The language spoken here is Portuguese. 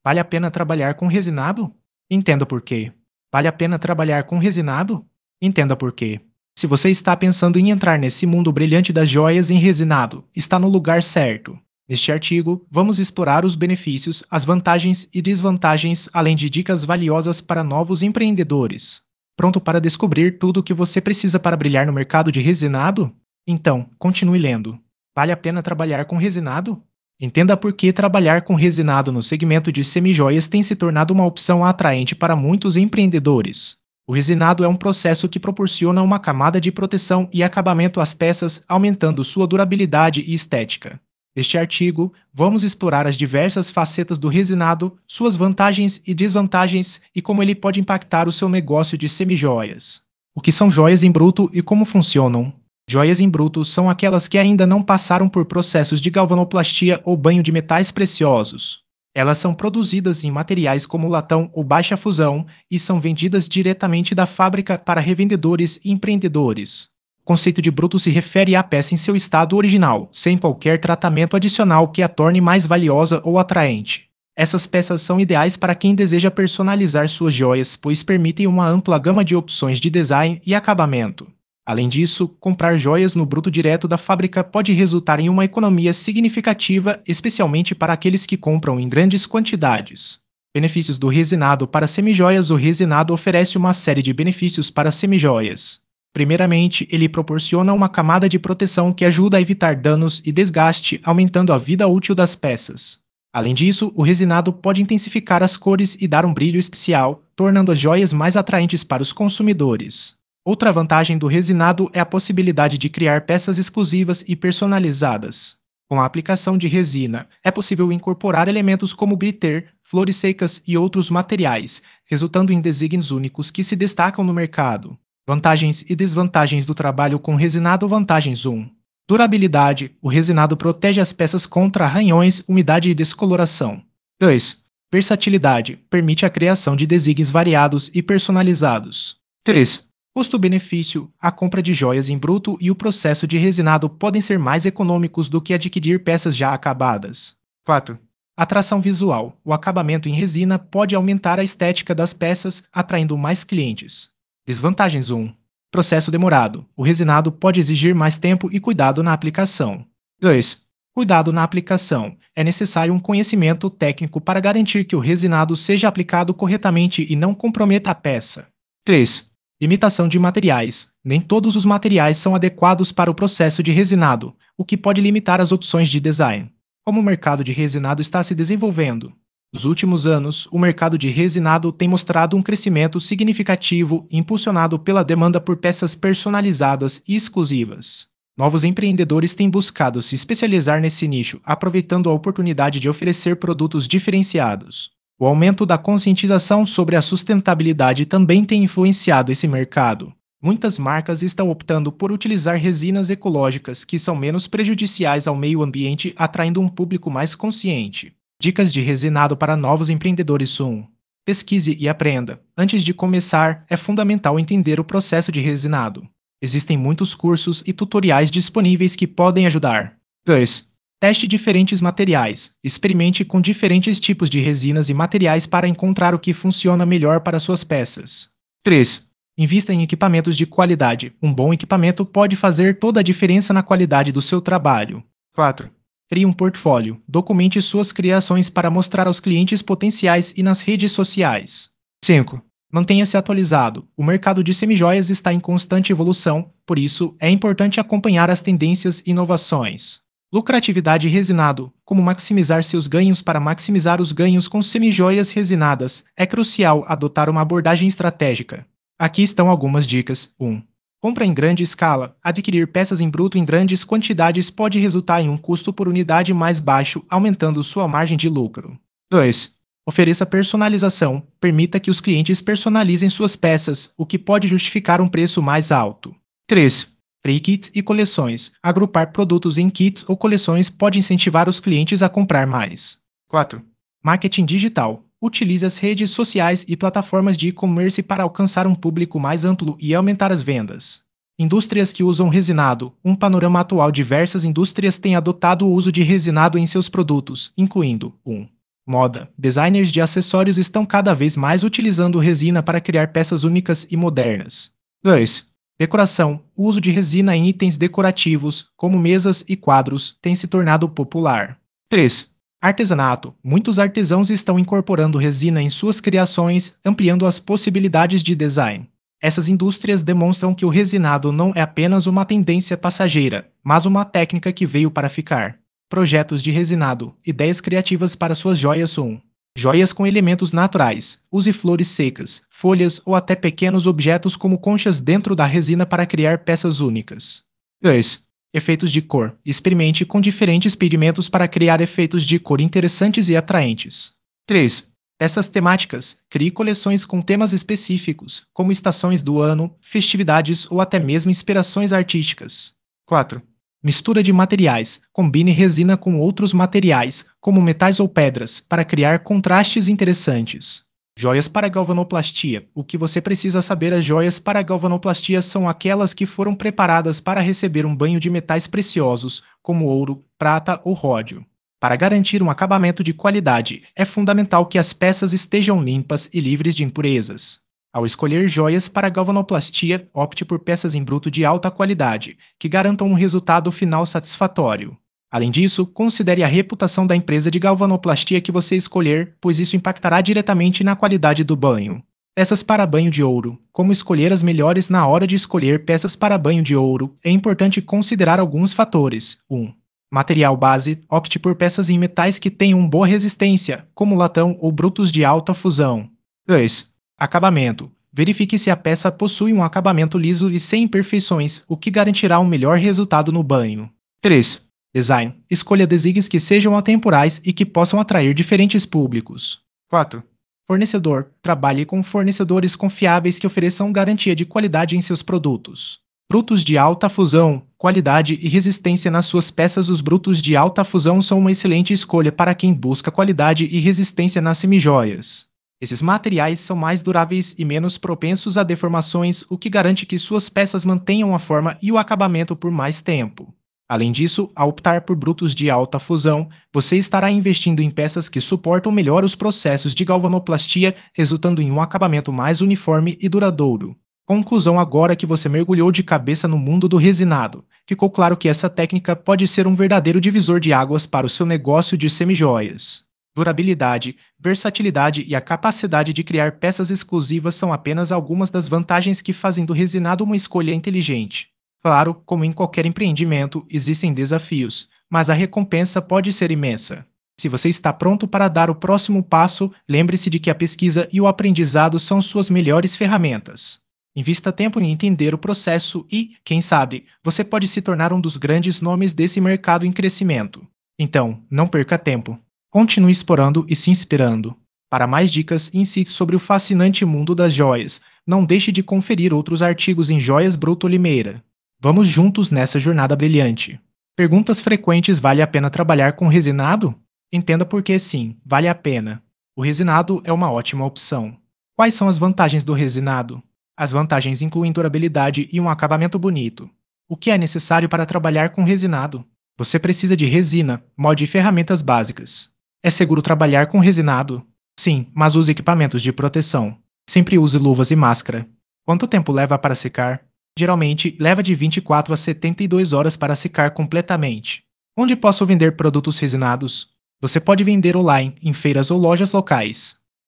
Vale a pena trabalhar com resinado? Entenda por quê. Vale a pena trabalhar com resinado? Entenda por quê. Se você está pensando em entrar nesse mundo brilhante das joias em resinado, está no lugar certo. Neste artigo, vamos explorar os benefícios, as vantagens e desvantagens, além de dicas valiosas para novos empreendedores. Pronto para descobrir tudo o que você precisa para brilhar no mercado de resinado? Então, continue lendo. Vale a pena trabalhar com resinado? Entenda por que trabalhar com resinado no segmento de semijoias tem se tornado uma opção atraente para muitos empreendedores. O resinado é um processo que proporciona uma camada de proteção e acabamento às peças, aumentando sua durabilidade e estética. Neste artigo, vamos explorar as diversas facetas do resinado, suas vantagens e desvantagens e como ele pode impactar o seu negócio de semijoias. O que são joias em bruto e como funcionam? Joias em bruto são aquelas que ainda não passaram por processos de galvanoplastia ou banho de metais preciosos. Elas são produzidas em materiais como latão ou baixa fusão e são vendidas diretamente da fábrica para revendedores e empreendedores. O conceito de bruto se refere à peça em seu estado original, sem qualquer tratamento adicional que a torne mais valiosa ou atraente. Essas peças são ideais para quem deseja personalizar suas joias, pois permitem uma ampla gama de opções de design e acabamento. Além disso, comprar joias no bruto direto da fábrica pode resultar em uma economia significativa, especialmente para aqueles que compram em grandes quantidades. Benefícios do resinado para semijoias. O resinado oferece uma série de benefícios para semijoias. Primeiramente, ele proporciona uma camada de proteção que ajuda a evitar danos e desgaste, aumentando a vida útil das peças. Além disso, o resinado pode intensificar as cores e dar um brilho especial, tornando as joias mais atraentes para os consumidores. Outra vantagem do resinado é a possibilidade de criar peças exclusivas e personalizadas. Com a aplicação de resina, é possível incorporar elementos como glitter, flores secas e outros materiais, resultando em designs únicos que se destacam no mercado. Vantagens e desvantagens do trabalho com resinado. Vantagens 1. Durabilidade. O resinado protege as peças contra arranhões, umidade e descoloração. 2. Versatilidade. Permite a criação de designs variados e personalizados. 3. Custo-benefício. A compra de joias em bruto e o processo de resinado podem ser mais econômicos do que adquirir peças já acabadas. 4. Atração visual. O acabamento em resina pode aumentar a estética das peças, atraindo mais clientes. Desvantagens 1. Processo demorado. O resinado pode exigir mais tempo e cuidado na aplicação. 2. Cuidado na aplicação. É necessário um conhecimento técnico para garantir que o resinado seja aplicado corretamente e não comprometa a peça. 3. Limitação de materiais. Nem todos os materiais são adequados para o processo de resinado, o que pode limitar as opções de design. Como o mercado de resinado está se desenvolvendo? Nos últimos anos, o mercado de resinado tem mostrado um crescimento significativo, impulsionado pela demanda por peças personalizadas e exclusivas. Novos empreendedores têm buscado se especializar nesse nicho, aproveitando a oportunidade de oferecer produtos diferenciados. O aumento da conscientização sobre a sustentabilidade também tem influenciado esse mercado. Muitas marcas estão optando por utilizar resinas ecológicas que são menos prejudiciais ao meio ambiente, atraindo um público mais consciente. Dicas de resinado para novos empreendedores. 1. Pesquise e aprenda. Antes de começar, é fundamental entender o processo de resinado. Existem muitos cursos e tutoriais disponíveis que podem ajudar. 2. Teste diferentes materiais. Experimente com diferentes tipos de resinas e materiais para encontrar o que funciona melhor para suas peças. 3. Invista em equipamentos de qualidade. Um bom equipamento pode fazer toda a diferença na qualidade do seu trabalho. 4. Crie um portfólio. Documente suas criações para mostrar aos clientes potenciais e nas redes sociais. 5. Mantenha-se atualizado. O mercado de semijoias está em constante evolução, por isso é importante acompanhar as tendências e inovações. Lucratividade resinado. Como maximizar seus ganhos? Para maximizar os ganhos com semijoias resinadas, é crucial adotar uma abordagem estratégica. Aqui estão algumas dicas. 1. Compra em grande escala. Adquirir peças em bruto em grandes quantidades pode resultar em um custo por unidade mais baixo, aumentando sua margem de lucro. 2. Ofereça personalização. Permita que os clientes personalizem suas peças, o que pode justificar um preço mais alto. 3. Crie kits e coleções. Agrupar produtos em kits ou coleções pode incentivar os clientes a comprar mais. 4. Marketing digital. Utilize as redes sociais e plataformas de e-commerce para alcançar um público mais amplo e aumentar as vendas. Indústrias que usam resinado. Um panorama atual. Diversas indústrias têm adotado o uso de resinado em seus produtos, incluindo 1. Moda. Designers de acessórios estão cada vez mais utilizando resina para criar peças únicas e modernas. 2. Decoração. O uso de resina em itens decorativos, como mesas e quadros, tem se tornado popular. 3. Artesanato. Muitos artesãos estão incorporando resina em suas criações, ampliando as possibilidades de design. Essas indústrias demonstram que o resinado não é apenas uma tendência passageira, mas uma técnica que veio para ficar. Projetos de resinado. Ideias criativas para suas joias 1. Joias com elementos naturais. Use flores secas, folhas ou até pequenos objetos como conchas dentro da resina para criar peças únicas. 2. Efeitos de cor. Experimente com diferentes pigmentos para criar efeitos de cor interessantes e atraentes. 3. Peças temáticas. Crie coleções com temas específicos, como estações do ano, festividades ou até mesmo inspirações artísticas. 4. Mistura de materiais. Combine resina com outros materiais, como metais ou pedras, para criar contrastes interessantes. Joias para galvanoplastia. O que você precisa saber: as joias para galvanoplastia são aquelas que foram preparadas para receber um banho de metais preciosos, como ouro, prata ou ródio. Para garantir um acabamento de qualidade, é fundamental que as peças estejam limpas e livres de impurezas. Ao escolher joias para galvanoplastia, opte por peças em bruto de alta qualidade, que garantam um resultado final satisfatório. Além disso, considere a reputação da empresa de galvanoplastia que você escolher, pois isso impactará diretamente na qualidade do banho. Peças para banho de ouro. Como escolher as melhores? Na hora de escolher peças para banho de ouro, é importante considerar alguns fatores. 1. Material base. Opte por peças em metais que tenham boa resistência, como latão ou brutos de alta fusão. 2. Acabamento. Verifique se a peça possui um acabamento liso e sem imperfeições, o que garantirá um melhor resultado no banho. 3. Design. Escolha designs que sejam atemporais e que possam atrair diferentes públicos. 4. Fornecedor. Trabalhe com fornecedores confiáveis que ofereçam garantia de qualidade em seus produtos. Brutos de alta fusão. Qualidade e resistência nas suas peças. Os brutos de alta fusão são uma excelente escolha para quem busca qualidade e resistência nas semijoias. Esses materiais são mais duráveis e menos propensos a deformações, o que garante que suas peças mantenham a forma e o acabamento por mais tempo. Além disso, ao optar por brutos de alta fusão, você estará investindo em peças que suportam melhor os processos de galvanoplastia, resultando em um acabamento mais uniforme e duradouro. Conclusão: agora que você mergulhou de cabeça no mundo do resinado, ficou claro que essa técnica pode ser um verdadeiro divisor de águas para o seu negócio de semijoias. Durabilidade, versatilidade e a capacidade de criar peças exclusivas são apenas algumas das vantagens que fazem do resinado uma escolha inteligente. Claro, como em qualquer empreendimento, existem desafios, mas a recompensa pode ser imensa. Se você está pronto para dar o próximo passo, lembre-se de que a pesquisa e o aprendizado são suas melhores ferramentas. Invista tempo em entender o processo e, quem sabe, você pode se tornar um dos grandes nomes desse mercado em crescimento. Então, não perca tempo. Continue explorando e se inspirando. Para mais dicas e insights sobre o fascinante mundo das joias, não deixe de conferir outros artigos em Joias Bruto Limeira. Vamos juntos nessa jornada brilhante. Perguntas frequentes: vale a pena trabalhar com resinado? Entenda por que sim, vale a pena. O resinado é uma ótima opção. Quais são as vantagens do resinado? As vantagens incluem durabilidade e um acabamento bonito. O que é necessário para trabalhar com resinado? Você precisa de resina, molde e ferramentas básicas. É seguro trabalhar com resinado? Sim, mas use equipamentos de proteção. Sempre use luvas e máscara. Quanto tempo leva para secar? Geralmente, leva de 24 a 72 horas para secar completamente. Onde posso vender produtos resinados? Você pode vender online, em feiras ou lojas locais.